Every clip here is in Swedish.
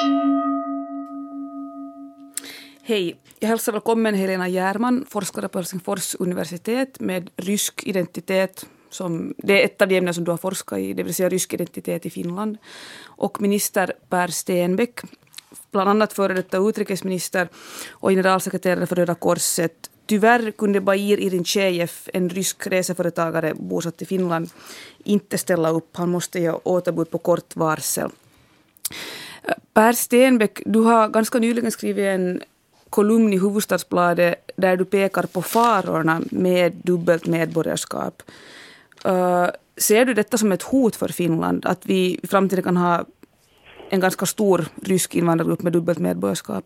Hej, jag hälsar välkommen Helena Järman, forskare på Helsingfors universitet med rysk identitet. Det är ett av de ämnen som du har forskat i, det vill säga rysk identitet i Finland. Och minister Per Stenbeck, bland annat före detta utrikesminister och generalsekreterare för Röda Korset. Tyvärr kunde Bair Irinchejev, en rysk reseföretagare bosatt i Finland, inte ställa upp. Han måste ge återbud på kort varsel. Per Stenbeck, du har ganska nyligen skrivit en kolumn i Hufvudstadsbladet där du pekar på farorna med dubbelt medborgarskap. Ser du detta som ett hot för Finland, att vi i framtiden kan ha en ganska stor rysk invandrargrupp med dubbelt medborgarskap?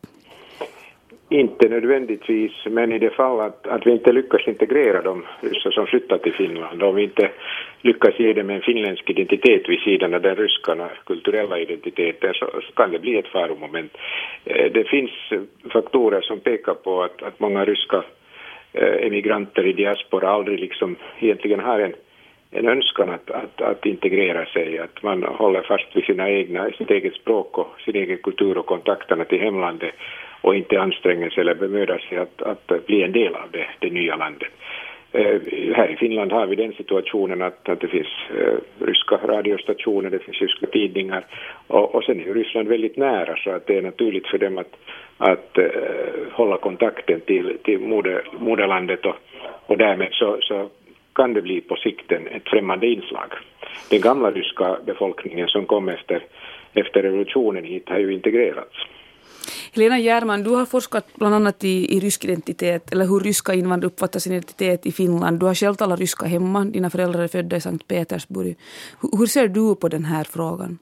Inte nödvändigtvis, men i det fall att vi inte lyckas integrera de ryssar som flyttar till Finland, om vi inte lyckas ge dem en finländsk identitet vid sidan av den ryska kulturella identiteten, så kan det bli ett faromoment. Det finns faktorer som pekar på att många ryska emigranter i diaspora aldrig liksom egentligen har en önskan att integrera sig, att man håller fast vid sitt eget språk och sin egen kultur och kontakterna till hemlandet och inte anstränger sig eller bemödar sig att bli en del av det nya landet. Här i Finland har vi den situationen att det finns ryska radiostationer, det finns ryska tidningar och sen är ju Ryssland väldigt nära, så att det är naturligt för dem att hålla kontakten till moderlandet och därmed så kan det bli på sikten ett främmande inslag. Den gamla ryska befolkningen som kom efter revolutionen hit har ju integrerats. Helena Järman, du har forskat bland annat i rysk identitet, eller hur ryska invandrare uppfattar sin identitet i Finland. Du har själv talat ryska hemma, dina föräldrar är födda i Sankt Petersburg. Hur ser du på den här frågan?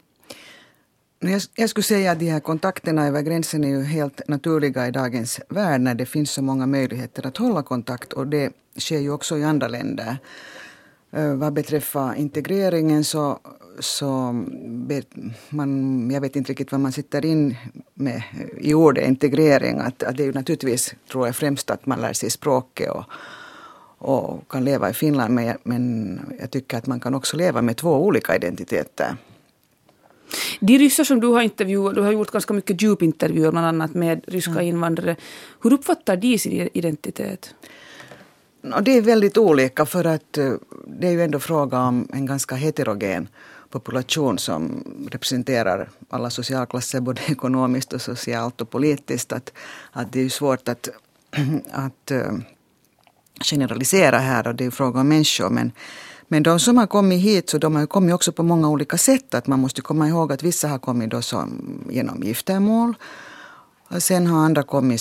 Jag skulle säga att de här kontakterna över gränsen är ju helt naturliga i dagens värld när det finns så många möjligheter att hålla kontakt, och det sker ju också i andra länder. Vad beträffar integreringen jag vet inte riktigt vad man sitter in med i ordet integrering. Att det är ju naturligtvis, tror jag, främst att man lär sig språket och kan leva i Finland. Men jag tycker att man kan också leva med två olika identiteter. De ryssar som du har intervjuat, du har gjort ganska mycket djupintervjuer bland annat med ryska invandrare. Hur uppfattar de sin identitet? Det är väldigt olika, för att det är ju ändå fråga om en ganska heterogen population som representerar alla socialklasser, både ekonomiskt och socialt och politiskt. Att det är ju svårt att generalisera här, och det är fråga om människor. Men de som har kommit hit, så de har kommit också på många olika sätt. Att man måste komma ihåg att vissa har kommit då genom giftermål. Och sen har andra kommit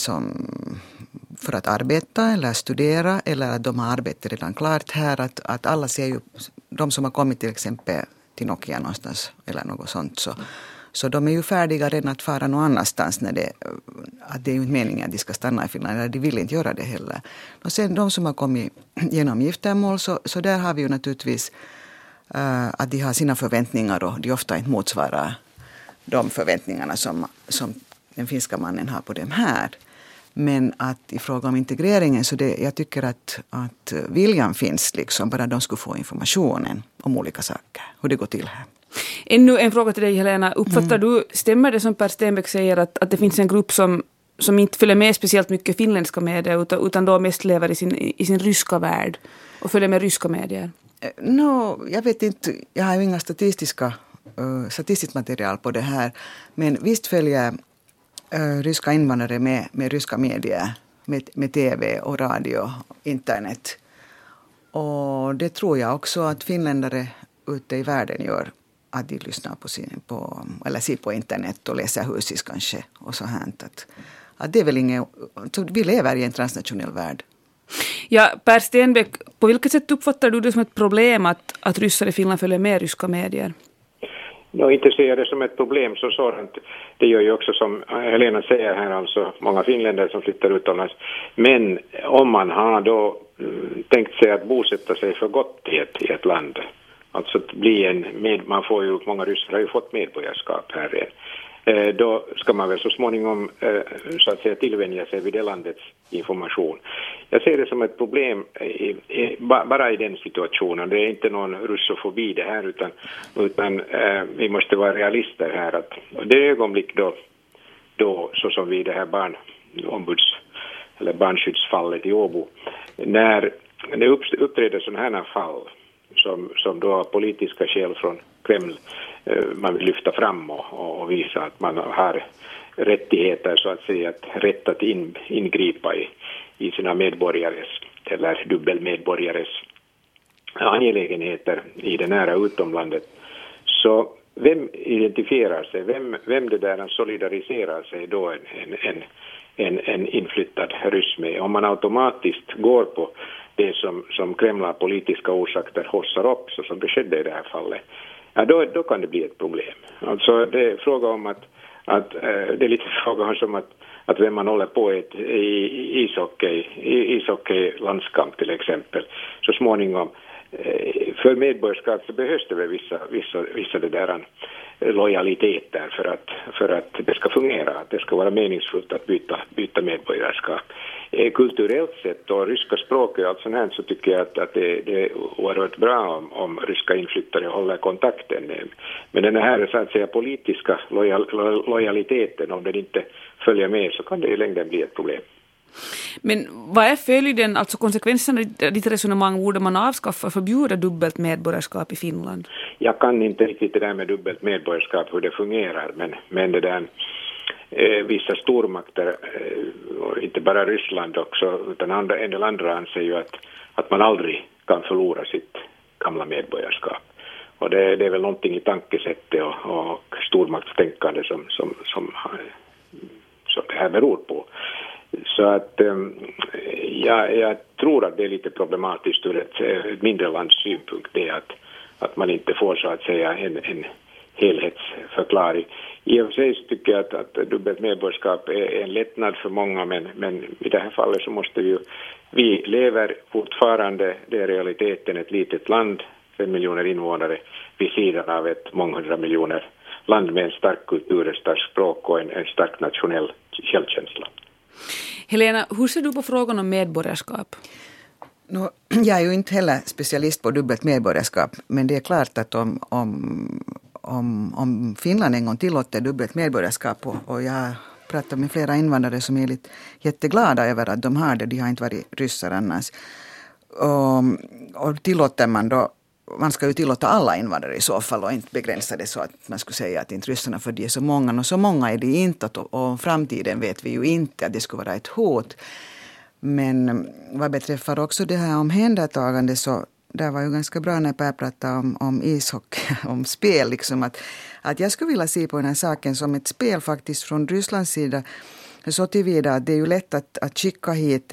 för att arbeta eller studera, eller att de har arbetat redan klart här. Att alla ser ju, de som har kommit till exempel till Nokia någonstans eller något sånt, så de är ju färdiga redan att fara någon annanstans att det är ju inte meningen att de ska stanna i Finland, eller de vill inte göra det heller. Och sen de som har kommit genom giftermål, så där har vi ju naturligtvis att de har sina förväntningar och de ofta inte motsvarar de förväntningarna som den finska mannen har på dem här. Men att i fråga om integreringen, så jag tycker att viljan finns liksom, bara de skulle få informationen om olika saker, hur det går till här. Ännu en fråga till dig, Helena. Uppfattar du, stämmer det som Per Stenbeck säger att det finns en grupp som inte följer med speciellt mycket finländska medier utan då mest lever i sin ryska värld och följer med ryska medier? Jag vet inte, jag har ju inga statistiskt material på det här, men visst följer ryska invandrare med ryska medier, med tv och radio, internet. Och det tror jag också att finländare ute i världen gör, att de lyssnar eller ser på internet och läser husis kanske och så här. Att det är väl så vi lever i en transnationell värld. Ja, Per Stenbeck, på vilket sätt uppfattar du det som ett problem att ryssar i Finland följer med ryska medier? Inte ser jag det som ett problem så sådant. Det gör ju också, som Helena säger här, alltså många finländare som flyttar utomlands. Men om man har då tänkt sig att bosätta sig för gott i ett land, alltså att bli man får ju, många ryssar har ju fått medborgarskap här igen. Då ska man väl så småningom så att säga tillvänja sig vid det landets information. Jag ser det som ett problem bara i den situationen. Det är inte någon russofobi det här, utan vi måste vara realister här. Att det ögonblick då då, så som vid det här barnskyddsfallet i Åbo. När det uppträder sådana här fall som då har politiska skäl från Kreml man vill lyfta fram och visa att man har rättigheter så att säga, rätt att ingripa i sina medborgares eller dubbelmedborgares angelägenheter i det nära utomlandet. Så vem identifierar sig, vem det där solidariserar sig då en inflyttad ryss med? Om man automatiskt går på det som Kreml av politiska orsaker hossar upp, så som det skedde i det här fallet, ja, då kan det bli ett problem. Alltså det är fråga om att det är lite fråga om att vem man håller på i ishockeylandskamp till exempel. Så småningom för medborgarskap så behövs det väl vissa det där lojaliteter för att det ska fungera, att det ska vara meningsfullt att byta medborgarskap. Kulturellt sett och ryska språket och allt sånt här, så tycker jag att det är oerhört bra om ryska inflyttare håller kontakten. Men den här så att säga politiska lojaliteten, om den inte följer med, så kan det i längden bli ett problem. Men vad är följden, alltså konsekvenserna i ditt resonemang? Borde man avskaffa och förbjuda dubbelt medborgarskap i Finland? Jag kan inte riktigt det där med dubbelt medborgarskap hur det fungerar, men det där vissa stormakter, inte bara Ryssland också, utan en del andra anser ju att man aldrig kan förlora sitt gamla medborgarskap. Och det är väl någonting i tankesättet och stormaktstänkande som det här beror på. Så att jag tror att det är lite problematiskt ur ett mindre lands synpunkt, det att man inte får så att säga en helhetsförklaring. I och för sig tycker jag att dubbelt medborgarskap är en lättnad för många, men i det här fallet så måste vi lever fortfarande, det är realiteten ett litet land, 5 miljoner invånare, vid sidan av ett månghundra miljoner land med en stark kultur, ett starkt språk och en stark nationell självkänsla. Helena, hur ser du på frågan om medborgarskap? Jag är ju inte heller specialist på dubbelt medborgarskap, men det är klart att om Finland en gång tillåter dubbelt medborgarskap, och jag pratar med flera invandrare som är jätteglada över att de har det, de har inte varit ryssar annars. Och tillåter man då, man ska ju tillåta alla invandrare i så fall och inte begränsa det så att man skulle säga att inte ryssarna, för de är så många, och så många är det inte, och framtiden vet vi ju inte att det skulle vara ett hot. Men vad beträffar också det här omhändertagande, så det var ju ganska bra när Per pratade om ishockey, om spel, liksom att jag skulle vilja se på den här saken som ett spel faktiskt från Rysslands sida, så tillvida att det är ju lätt att skicka hit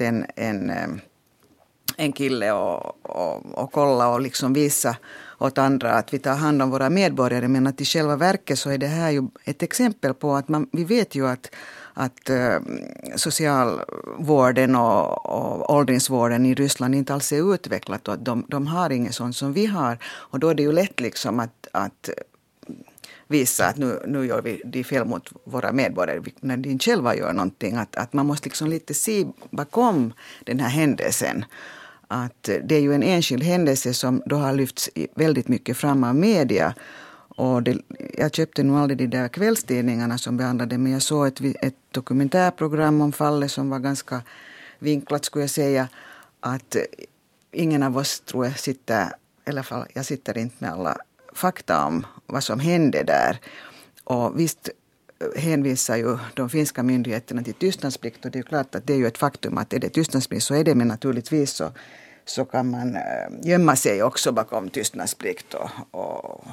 en kille och kolla och liksom visa åt andra att vi tar hand om våra medborgare, men att i själva verket så är det här ju ett exempel på att vi vet ju att socialvården och åldringsvården i Ryssland inte alls är utvecklat, och att de har inget sånt som vi har, och då är det ju lätt liksom att visa att nu gör vi det fel mot våra medborgare när de själva gör någonting, att man måste liksom lite se bakom den här händelsen. Att det är ju en enskild händelse som då har lyfts väldigt mycket fram av media. Och jag köpte nog aldrig de där kvällstidningarna som behandlade, men jag såg ett dokumentärprogram om fallet som var ganska vinklat, skulle jag säga. Att ingen av oss, tror jag, sitter, i alla fall jag sitter inte med alla fakta om vad som hände där. Och visst hänvisar ju de finska myndigheterna till tystnadsplikt, och det är ju klart att det är ju ett faktum att är det tystnadsplikt så är det, men naturligtvis så kan man gömma sig också bakom tystnadsplikt och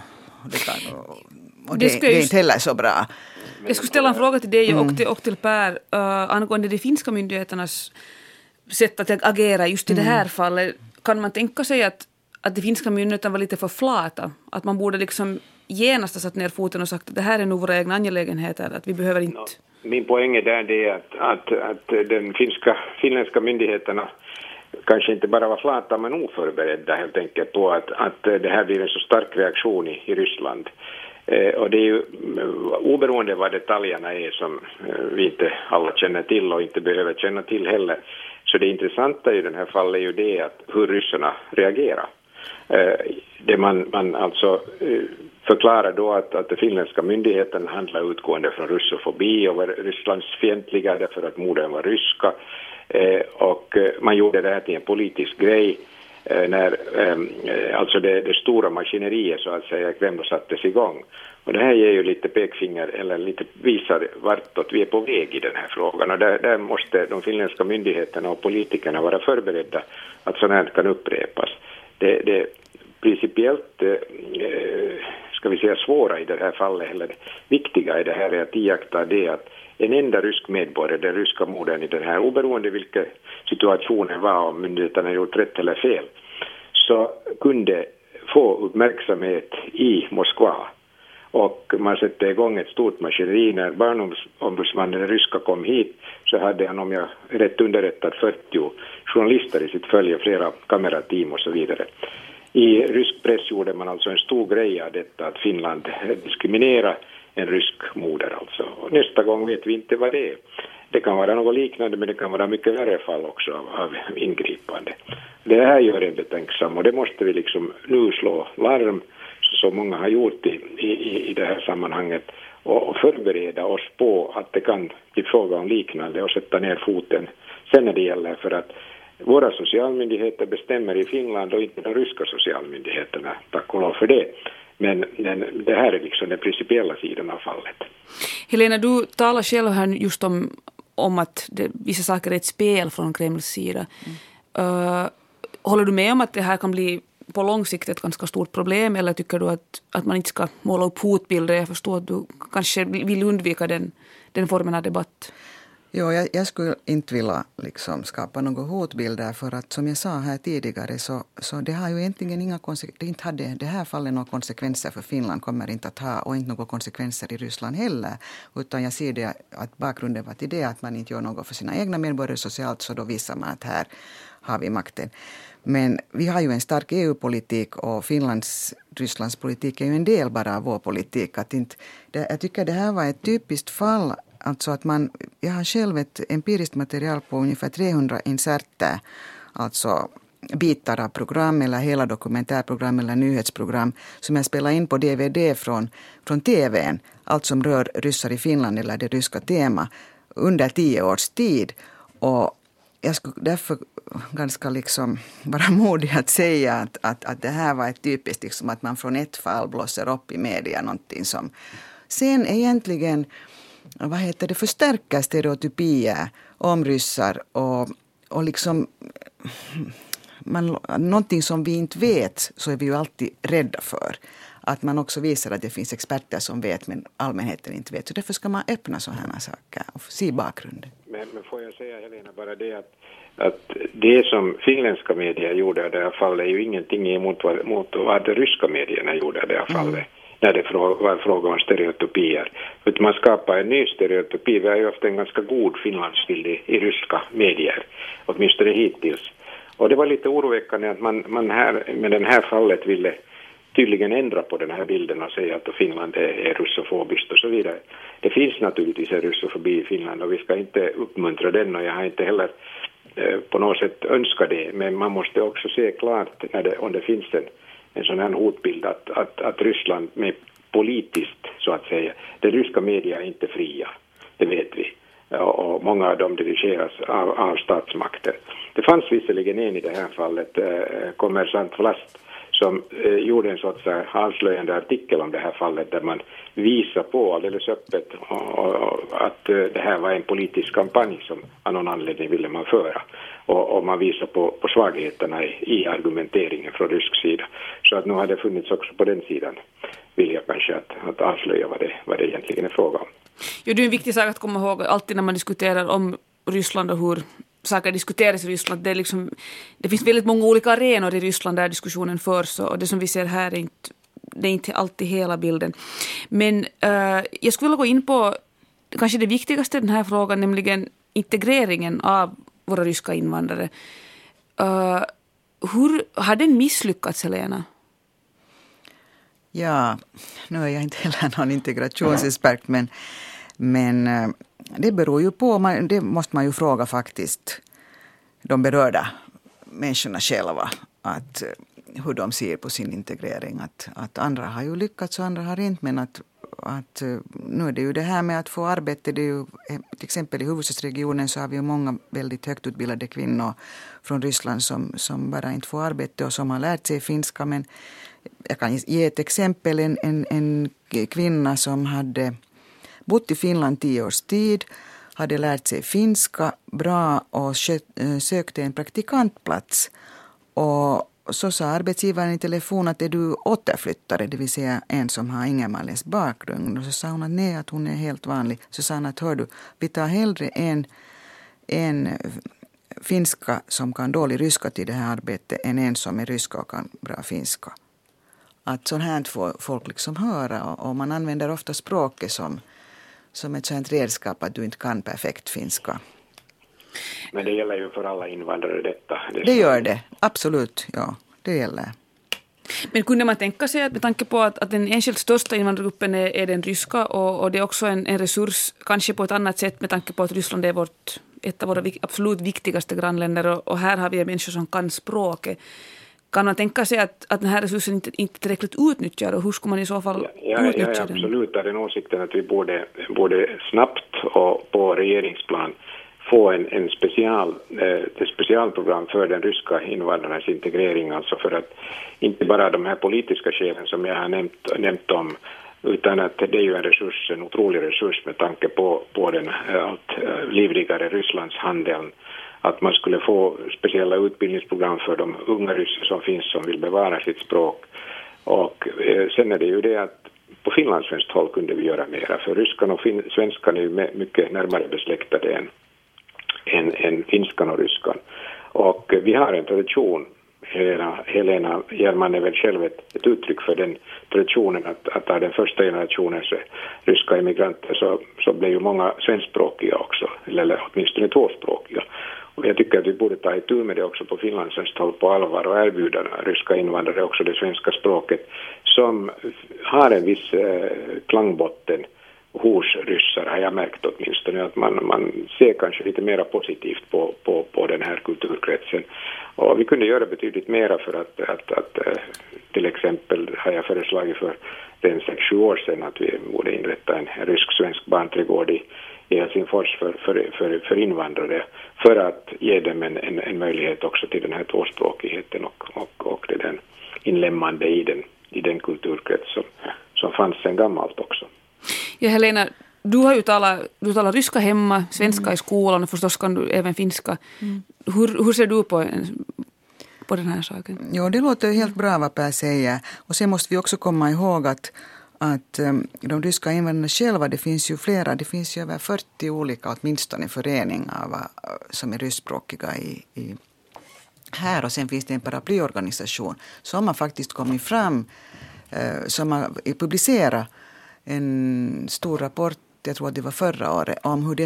det är inte heller så bra. Jag skulle ställa en fråga till dig och till Per angående de finska myndigheternas sätt att agera just i det här fallet. Kan man tänka sig att de finska myndigheterna var lite för flata? Att man borde liksom genast ha satt ner foten och sagt att det här är nog våra egna angelägenheter, att vi behöver inte... Min poäng är där det att den finländska myndigheterna kanske inte bara var flata men oförberedda helt enkelt på att det här blir en så stark reaktion i Ryssland. Och det är ju oberoende vad detaljerna är som vi inte alla känner till och inte behöver känna till heller. Så det intressanta i den här fallet är ju det att hur ryssarna reagerar. Det man alltså förklarar då att den finländska myndigheten handlar utgående från russofobi och var Rysslandsfientliga därför att morden var ryska. Och man gjorde det här till en politisk grej när alltså det stora maskineriet så att säga Kreml sattes igång. Och det här ger ju lite pekfinger eller lite visar vartåt vi är på väg i den här frågan. Och där måste de finländska myndigheterna och politikerna vara förberedda att sådant här kan upprepas. Det principiellt ska vi säga svåra i det här fallet eller det viktiga i det här är att iaktta det att en enda rysk medborgare, den ryska modern i den här, oberoende vilka situationen var om myndigheterna gjort rätt eller fel, så kunde få uppmärksamhet i Moskva. Och man sätter igång ett stort maskineri. När barnombudsmannen den ryska kom hit så hade han, om jag är rätt underrättad, 40 journalister i sitt följe, flera kamerateam och så vidare. I rysk press gjorde man alltså en stor grej av detta att Finland diskriminerar en rysk moder alltså. Och nästa gång vet vi inte vad det är. Det kan vara något liknande men det kan vara mycket värre fall också av ingripande. Det här gör en betänksam och det måste vi liksom nu slå larm så många har gjort i det här sammanhanget och förbereda oss på att det kan bli fråga om liknande och sätta ner foten sen när det gäller för att våra socialmyndigheter bestämmer i Finland och inte de ryska socialmyndigheterna, tack och lov för det. Men det här är liksom den principiella sidan av fallet. Helena, du talar själv här just om att vissa saker är ett spel från Kremls sida. Håller du med om att det här kan bli på lång sikt ett ganska stort problem eller tycker du att man inte ska måla upp hotbilder? Jag förstår att du kanske vill undvika den formen av debatt. Ja, jag skulle inte vilja liksom skapa några hotbilder för att som jag sa här tidigare så det har ju egentligen inga konsekvenser. Inte hade det här fallet några konsekvenser för Finland kommer inte att ha och inte några konsekvenser i Ryssland heller. Utan jag ser det att bakgrunden var till det att man inte gör något för sina egna medborgare socialt så då visar man att här har vi makten. Men vi har ju en stark EU-politik och Rysslands politik är ju en del bara av vår politik. Jag tycker det här var ett typiskt fall. Alltså att jag har själv ett empiriskt material på ungefär 300 inserter, alltså bitar av program eller hela dokumentärprogram eller nyhetsprogram som jag spelar in på DVD från TV:n, allt som rör ryssar i Finland eller det ryska tema under 10 års tid. Och jag skulle därför ganska liksom vara modig att säga att det här var ett typiskt liksom att man från ett fall blåser upp i media någonting som sen egentligen förstärker stereotypier om ryssar och liksom någonting som vi inte vet så är vi ju alltid rädda för. Att man också visar att det finns experter som vet men allmänheten inte vet. Så därför ska man öppna sådana saker och se bakgrunden. Men får jag säga Helena bara det att det som finländska medier gjorde i det här fallet är ju ingenting emot vad de ryska medierna gjorde i det här fallet. När det var fråga om stereotypier. För man skapar en ny stereotypi. Vi har ju haft en ganska god finlandsbild i ryska medier. Åtminstone hittills. Och det var lite oroväckande att man här med det här fallet ville tydligen ändra på den här bilden och säga att Finland är russofobiskt och så vidare. Det finns naturligtvis en russofobi i Finland och vi ska inte uppmuntra den och jag har inte heller på något sätt önskat det. Men man måste också se klart om det finns en sån här hotbild att Ryssland med politiskt så att säga, den ryska media är inte fria, det vet vi. Och många av dem dirigeras av statsmakten. Det fanns visserligen en i det här fallet, kommersant Vlast, som gjorde en sorts avslöjande artikel om det här fallet där man visar på alldeles öppet att det här var en politisk kampanj som av någon anledning ville man föra. Och man visar på svagheterna i argumenteringen från rysk sida. Så att nu har det funnits också på den sidan vill jag kanske att avslöja vad det egentligen är fråga om. Jo, det är en viktig sak att komma ihåg alltid när man diskuterar om Ryssland och hur saker diskuteras i Ryssland. Det finns väldigt många olika arenor i Ryssland där diskussionen förs och det som vi ser här är inte alltid hela bilden. Men jag skulle vilja gå in på kanske det viktigaste i den här frågan, nämligen integreringen av våra ryska invandrare. Hur har den misslyckats, Helena? Ja, nu är jag inte heller någon integrationsexpert, men det beror ju på, det måste man ju fråga faktiskt de berörda människorna själva. Att hur de ser på sin integrering. Att andra har ju lyckats och andra har inte, men att nu är det ju det här med att få arbete. Det är ju, till exempel i huvudstadsregionen så har vi ju många väldigt högt utbildade kvinnor från Ryssland som bara inte får arbete och som har lärt sig finska. Men jag kan ge ett exempel. En kvinna som hade bott i Finland 10 års tid, hade lärt sig finska bra och sökte en praktikantplats. Och så sa arbetsgivaren i telefon att är du återflyttare, det vill säga en som har ingermanländsk bakgrund. Och så sa hon att nej, att hon är helt vanlig. Så sa han att hör du, vi tar hellre en finska som kan dålig ryska till det här arbetet än en som är ryska och kan bra finska. Att sånt här får folk liksom höra och man använder ofta språket som ett sånt redskap att du inte kan perfekt finska. Men det gäller ju för alla invandrare detta. Det gör det, absolut, ja, det gäller. Men kunde man tänka sig att med tanke på att den enskilt största invandrargruppen är den ryska och det är också en resurs kanske på ett annat sätt med tanke på att Ryssland är ett av våra absolut viktigaste grannländer och här har vi människor som kan språket. Kan man tänka sig att den här resursen inte tillräckligt utnyttjar och hur ska man i så fall utnyttja den? Jag är absolut av den åsikten att vi borde snabbt och på regeringsplan få en specialprogram för den ryska invandrarnas integrering, alltså för att inte bara de här politiska skälen som jag har nämnt om, utan att det är ju en otrolig resurs med tanke på den allt livligare Rysslands handeln, att man skulle få speciella utbildningsprogram för de unga ryssar som finns som vill bevara sitt språk. Och sen är det ju det att på finlandssvenskt håll kunde vi göra mera, för ryskan och svenskan är ju mycket närmare besläktade än finskan och ryskan. Och vi har en tradition, Helena Hjelman är väl själv ett uttryck för den traditionen att av den första generationens ryska immigranter så blev ju många svenskspråkiga också, eller åtminstone tvåspråkiga. Och jag tycker att vi borde ta itu med det också på finlandssvenskt håll på allvar och erbjuda ryska invandrare också det svenska språket som har en viss klangbotten hos ryssar, har jag märkt åtminstone, att man ser kanske lite mer positivt på den här kulturkretsen. Och vi kunde göra betydligt mera för att till exempel har jag föreslagit för 6-7 år sedan att vi borde inrätta en rysk-svensk barnträdgård i Helsingfors för invandrare för att ge dem en möjlighet också till den här tvåspråkigheten och det den inlämmande i den kulturkrets som fanns sedan gammalt också. Ja, Helena, du talar ryska hemma, svenska i skolan och förstås kan du även finska. Hur ser du på den här saken? Jo, det låter helt bra vad Per säger. Och sen måste vi också komma ihåg att de ryska invandrarna själva, det finns ju över 40 olika åtminstone föreningar som är ryskspråkiga i här. Och sen finns det en paraplyorganisation som har faktiskt kommit fram, som har publicerat en stor rapport, jag tror att det var förra året, om hur de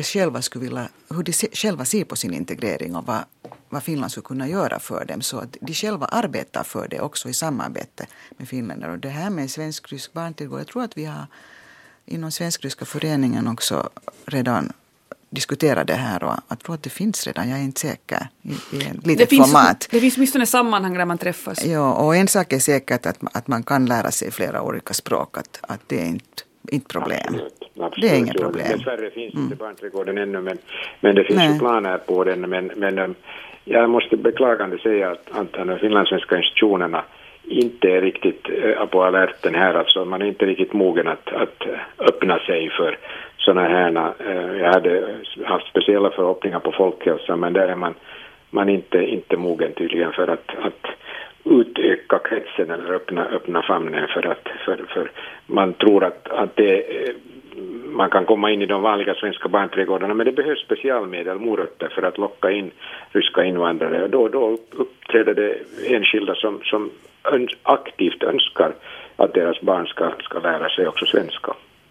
själva ser på sin integrering och vad Finland skulle kunna göra för dem. Så att de själva arbetar för det också i samarbete med finländare. Och det här med svensk-rysk barnträdgård, jag tror att vi har inom svensk-ryska föreningen också redan diskuterat det här och jag tror att det finns redan, jag är inte säker, i en litet format. Det finns åtminstone sammanhang där man träffas. Ja, och en sak är säkert att man kan lära sig flera olika språk, att det är inte problem. Absolut. Det är inget problem. Dessvärre finns inte barnträdgården ännu, men det finns ju planer på den. Men jag måste beklagande säga att de finlandssvenska institutionerna inte är riktigt på alerten här. Alltså man är inte riktigt mogen att öppna sig för sådana här. Jag hade haft speciella förhoppningar på folkhälsan, men där är man inte mogen tydligen för att utöka kretsen eller öppna famnen för man tror att man kan komma in i de vanliga svenska barnträdgårdarna, men det behövs specialmedel, morötter för att locka in ryska invandrare, och då uppträder det enskilda som aktivt önskar att deras barn ska lära sig också svenska.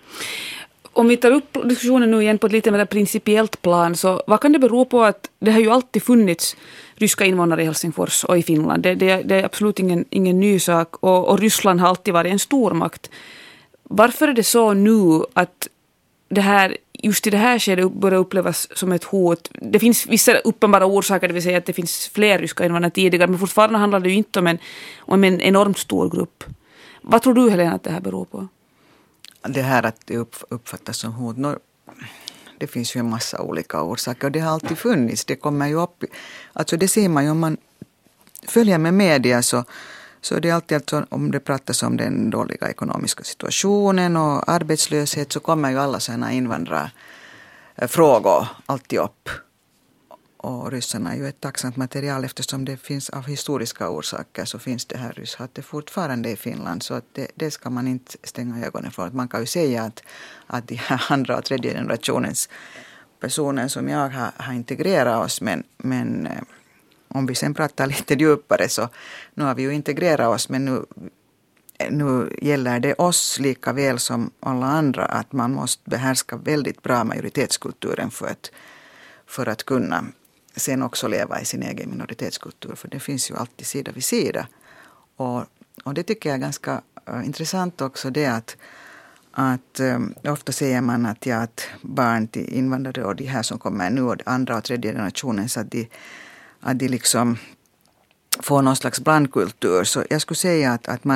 Om vi tar upp diskussionen nu igen på ett lite mer principiellt plan, så vad kan det bero på att det har ju alltid funnits ryska invånare i Helsingfors och i Finland? Det är absolut ingen ny sak och Ryssland har alltid varit en stormakt. Varför är det så nu att det här just i det här skedet börjar upplevas som ett hot. Det finns vissa uppenbara orsaker, det vill säga att det finns fler ryska invandrare tidigare, men fortfarande handlar det ju inte om en enormt stor grupp. Vad tror du, Helena, att det här beror på? Det här att det uppfattas som hot, det finns ju en massa olika orsaker och det har alltid funnits. Det kommer ju upp, alltså det ser man ju om man följer med media så det är alltid alltså, om det pratas om den dåliga ekonomiska situationen och arbetslöshet så kommer ju alla sådana invandrarfrågor alltid upp. Och ryssarna är ju ett tacksamt material eftersom det finns av historiska orsaker så finns det här rysshatet fortfarande i Finland så att det ska man inte stänga ögonen för. Man kan ju säga att de här andra och tredje generationens personer som jag har integrerat oss men om vi sen pratar lite djupare så nu har vi ju integrerat oss men nu gäller det oss lika väl som alla andra att man måste behärska väldigt bra majoritetskulturen för att kunna sen också leva i sin egen minoritetskultur för det finns ju alltid sida vid sida och det tycker jag är ganska intressant också det att ofta säger man att barn till invandrare och de här som kommer nu och andra och tredje generationen så att de liksom får någon slags blandkultur. Så jag skulle säga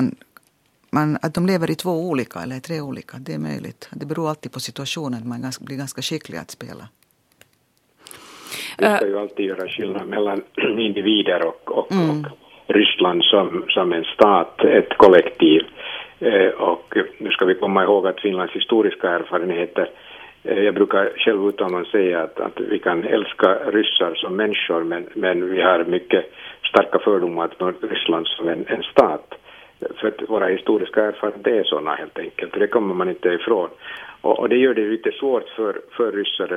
att de lever i 2 olika eller 3 olika. Det är möjligt. Det beror alltid på situationen. Man blir ganska skicklig att spela. Det ska ju alltid göra skillnad mellan individer och Ryssland som en stat, ett kollektiv. Och nu ska vi komma ihåg att Finlands historiska erfarenheter, jag brukar själv uttalan säga att vi kan älska ryssar som människor men vi har mycket starka fördomar mot Ryssland som en stat. För att våra historiska erfarenheter är sådana helt enkelt. Det kommer man inte ifrån. Och det gör det lite svårt för ryssar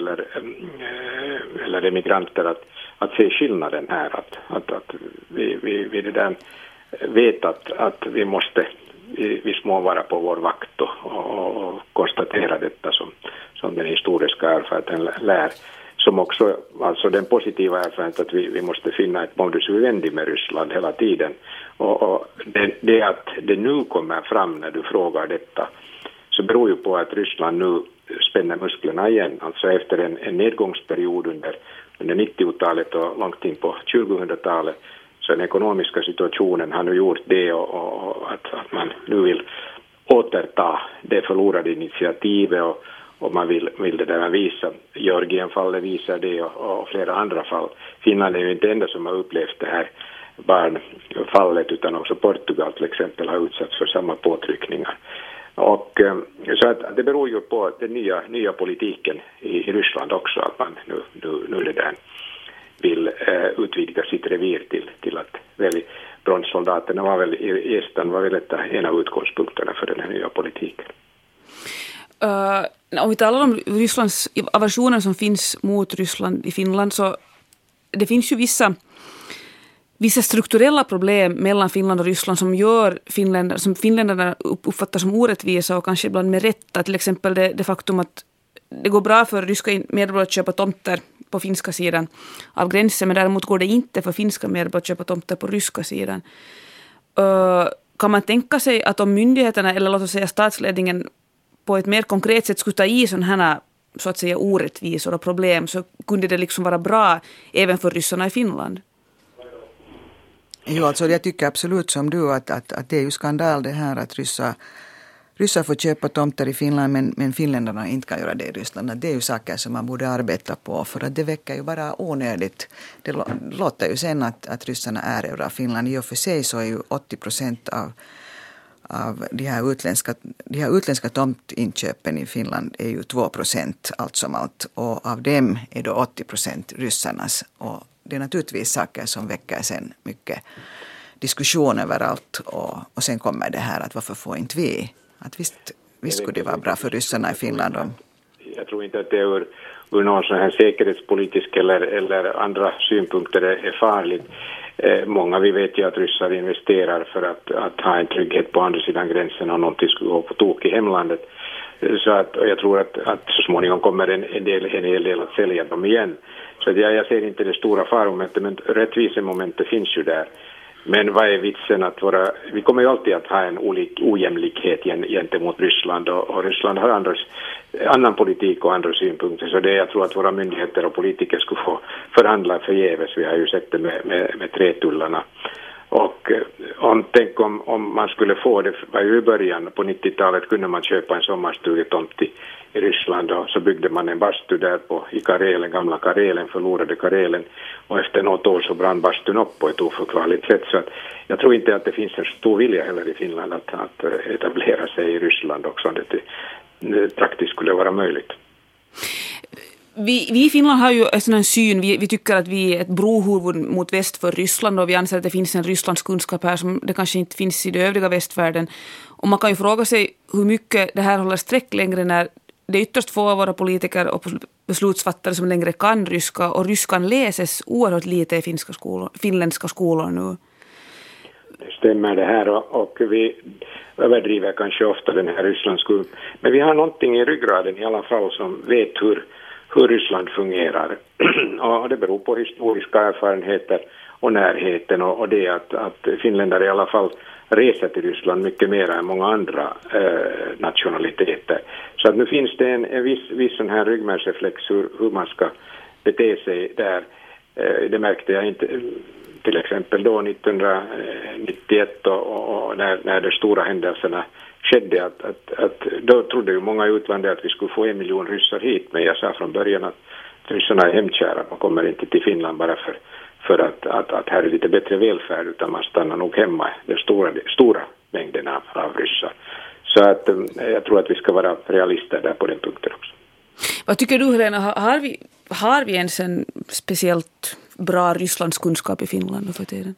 eller emigranter att se skillnaden här. Att vi det där vet att vi måste vi små vara på vår vakt och konstatera detta som den historiska erfarenheten lär. Som också, alltså den positiva erfarenheten att vi måste finna ett modus vivendi med Ryssland hela tiden. Och det att det nu kommer fram när du frågar detta så beror ju på att Ryssland nu spänner musklerna igen. Alltså efter en nedgångsperiod under 90-talet och långt in på 2000-talet så den ekonomiska situationen har nu gjort det och att man nu vill återta det förlorade initiativet och man vill det där visa. Georgien-fallet visar det och flera andra fall. Finland är ju inte enda som har upplevt det här barnfallet utan också Portugal till exempel har utsatts för samma påtryckningar. Och så att det beror ju på den nya politiken i Ryssland också att man nu det där vill utvidga sitt revir till att väl bronssoldaterna var väl i Estland var väl en av utgångspunkterna för den här nya politiken. Om vi talar om Rysslands aversioner som finns mot Ryssland i Finland så det finns ju vissa strukturella problem mellan Finland och Ryssland som gör finländarna uppfattar som orättvisa och kanske ibland med rätta. Till exempel det faktum att det går bra för ryska medborgare att köpa tomter på finska sidan av gränsen men däremot går det inte för finska medborgare att köpa tomter på ryska sidan. Kan man tänka sig att om myndigheterna eller låt oss säga statsledningen på ett mer konkret sätt skulle ta i sådana här så att säga orättvisor och problem så kunde det liksom vara bra även för ryssarna i Finland? Jo, alltså jag tycker absolut som du att det är ju skandal det här att ryssar får köpa tomter i Finland men finländarna inte kan göra det i Ryssland. Det är ju saker som man borde arbeta på för att det väcker ju bara onödigt. Det låter ju sen att ryssarna erövrar Finland. I och för sig så är ju 80% av de här utländska tomtinköpen i Finland är ju 2% allt som allt och av dem är då 80% ryssarnas och det är naturligtvis saker som väcker sen mycket diskussion överallt och sen kommer det här att varför får inte vi? Att visst skulle det vara bra för ryssarna i Finland. Jag tror inte att det ur någon sån här säkerhetspolitisk eller andra synpunkter är farligt. Många vi vet ju att ryssar investerar för att ha en trygghet på andra sidan gränsen och någonting skulle gå på tok i hemlandet. Så att jag tror att så småningom kommer en hel del att sälja dem igen. Så jag ser inte det stora faromomentet men rättvisemomentet finns ju där. Men vad är vitsen att vi kommer ju alltid att ha en ojämlikhet gentemot Ryssland och Ryssland har annan politik och andra synpunkter, så det jag tror att våra myndigheter och politiker skulle få förhandla förgäves. Vi har ju sett det med trätullarna. Och tänk om man skulle få det, var ju i början på 90-talet kunde man köpa en sommarstugetomt i Ryssland, och så byggde man en bastu där i Karelen, gamla Karelen, förlorade Karelen, och efter något år så brann bastun upp på ett oförklarligt sätt. Så att jag tror inte att det finns en stor vilja heller i Finland att etablera sig i Ryssland också, om det praktiskt skulle vara möjligt. Vi i Finland har ju en sån syn, vi tycker att vi är ett brohuvud mot väst för Ryssland, och vi anser att det finns en Rysslands kunskap här som det kanske inte finns i den övriga västvärlden. Och man kan ju fråga sig hur mycket det här håller sträck längre när det är ytterst få av våra politiker och beslutsfattare som längre kan ryska, och ryskan läses oerhört lite i finländska skolor nu. Det stämmer det här, och vi överdriver kanske ofta den här Rysslandskulturen. Men vi har någonting i ryggraden i alla fall som vet hur Ryssland fungerar. Och det beror på historiska erfarenheter och närheten, och det att finländare i alla fall reser till Ryssland mycket mer än många andra nationaliteter. Så att nu finns det en viss sån här ryggmärgsreflex hur man ska bete sig där. Det märkte jag inte till exempel då 1991 och när de stora händelserna skedde, att då trodde ju många i utlandet att vi skulle få 1 miljon ryssar hit, men jag sa från början att ryssarna är hemkära, man kommer inte till Finland bara för att här är lite bättre välfärd, utan man stannar nog hemma, den stora mängden av ryssar. Så att jag tror att vi ska vara realister där på den punkten också. Vad tycker du, Helena, har vi ens en speciellt bra Rysslandskunskap i Finland för tiden?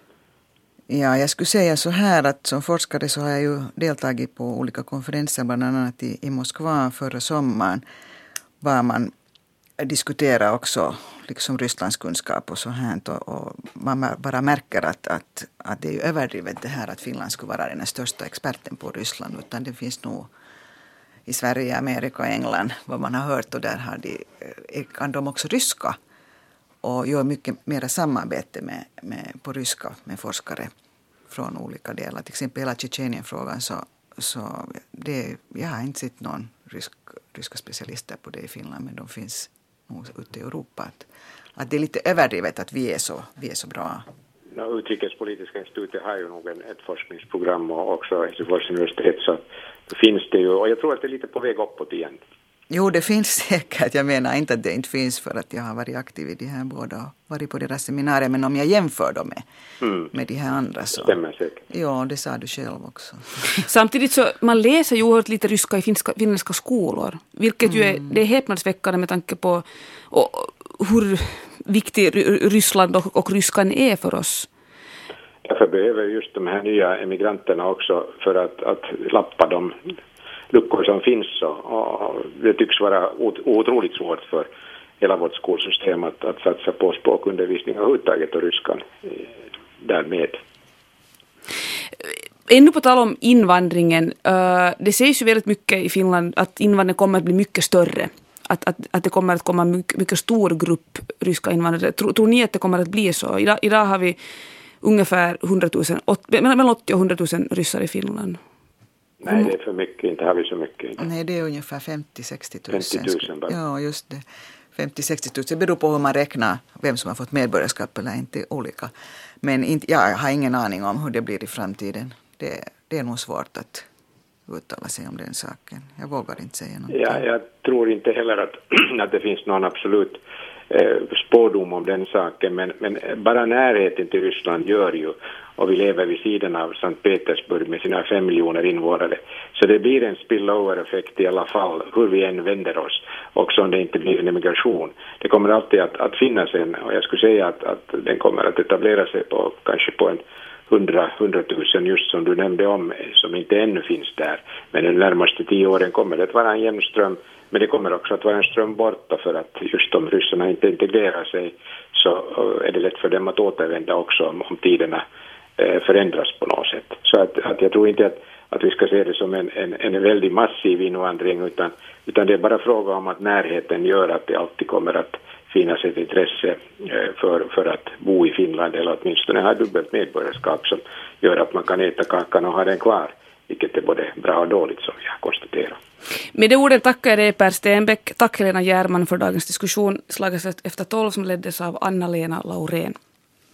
Ja, jag skulle säga så här att som forskare så har jag ju deltagit på olika konferenser, bland annat i Moskva förra sommaren, var man diskuterar också liksom Rysslandskunskap och så här, och man bara märker att det är ju överdrivet det här att Finland skulle vara den största experten på Ryssland, utan det finns nog i Sverige, Amerika och England vad man har hört, och där kan de också ryska och gör mycket mer samarbete med på ryska med forskare från olika delar. Till exempel hela Tjetjenien-frågan, så jag har inte sett någon ryska specialister på det i Finland, men de finns nog ute i Europa. Att det är lite överdrivet att vi är så bra. Utrikespolitiska institutet har ju nog ett forskningsprogram, och också Helsingfors universitet, så finns det ju, och jag tror att det är lite på väg uppåt igen. Jo, det finns säkert. Jag menar inte att det inte finns, för att jag har varit aktiv i de här båda och varit på deras seminarier, men om jag jämför dem med de här andra så... Stämmer säkert. Ja, det sa du själv också. Samtidigt så man läser ju oerhört lite ryska i finländska skolor, vilket ju det är häpnadsväckande med tanke på hur viktig Ryssland och ryskan är för oss. Därför behöver just de här nya emigranterna också för att lappa de luckor som finns, och det tycks vara otroligt svårt för hela vårt skolsystem att satsa på språkundervisning överhuvudtaget och ryskan därmed. Ännu på tal om invandringen, det sägs ju väldigt mycket i Finland att invandringen kommer att bli mycket större. Att det kommer att komma mycket stor grupp ryska invandrare. Tror ni att det kommer att bli så? Idag har vi ungefär 100 000, mellan 80 och 100 000 ryssar i Finland. Nej, det är för mycket, inte har vi så mycket. Nej, det är ungefär 50-60 000. 50 000 bara. Ja, just det. 50-60 000. Det beror på hur man räknar vem som har fått medborgarskap eller inte, olika. Men jag har ingen aning om hur det blir i framtiden. Det är nog svårt att uttala sig om den saken. Jag vågar inte säga något. Ja, jag tror inte heller att det finns någon absolut spårdom om den saken, men bara närheten till Ryssland gör ju, och vi lever vid sidan av Sankt Petersburg med sina 5 miljoner invånare, så det blir en spillover-effekt i alla fall hur vi än vänder oss, också om det inte blir en emigration. Det kommer alltid att finnas en, och jag skulle säga att den kommer att etablera sig på kanske på en 100 000 just som du nämnde om, som inte ännu finns där, men de närmaste 10 åren kommer det att vara en jämn ström. Men det kommer också att vara en ström borta, för att just om ryssarna inte integrerar sig så är det lätt för dem att återvända också om tiderna förändras på något sätt. Så att jag tror inte att vi ska se det som en väldigt massiv invandring, utan det är bara fråga om att närheten gör att det alltid kommer att finnas ett intresse för att bo i Finland eller åtminstone ha dubbelt medborgarskap som gör att man kan äta kakan och ha den kvar, vilket är både bra och dåligt som jag konstaterar. Med de orden tackar jag dig Per Stenbeck. Tack Helena Järman för dagens diskussion. Slaget efter 12 som leddes av Anna-Lena Laurén.